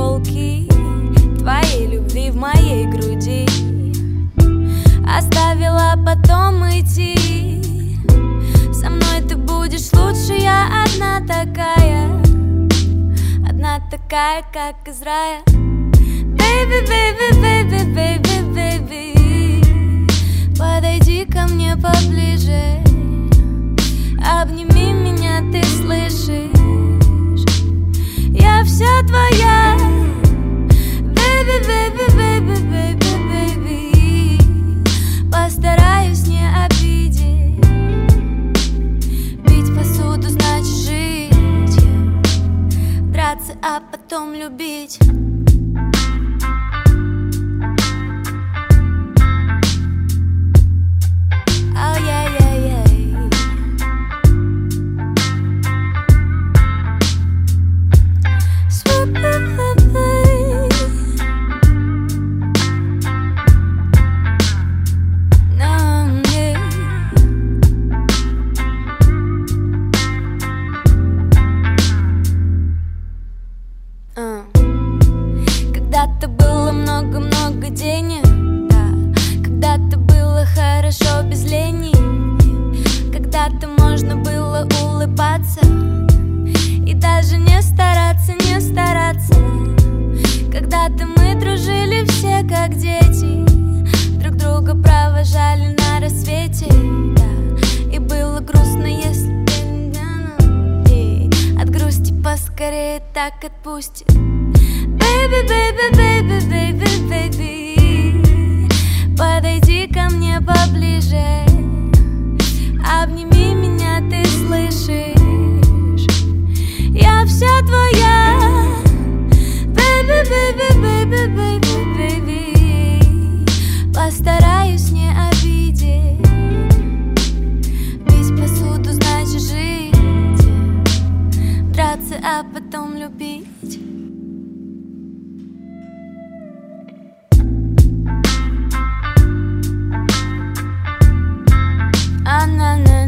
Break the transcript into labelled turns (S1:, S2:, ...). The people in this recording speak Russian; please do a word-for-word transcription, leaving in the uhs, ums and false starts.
S1: иголки твоей любви в моей груди. Оставила потом идти. Со мной ты будешь лучше, я одна такая, одна такая, как из рая. Baby, baby, baby, baby, baby, подойди ко мне поближе, обними меня, ты слышишь? Я вся твоя. Baby, baby, baby, baby, baby, постараюсь не обидеть. Бить посуду значит жить, драться, а потом любить. Когда-то было много-много денег, да. Когда-то было хорошо без лени. Когда-то можно было улыбаться и даже не стараться, не стараться. Когда-то мы дружили все как дети, друг друга провожали на рассвете, да. И было грустно, если и от грусти поскорее так отпустит. Baby, baby, baby, baby, baby, подойди ко мне поближе, обними меня, ты слышишь? Я вся твоя. Baby, baby, baby, baby, baby, постараюсь не обидеть. Бить посуду значит жить, драться, а потом любить. Na na na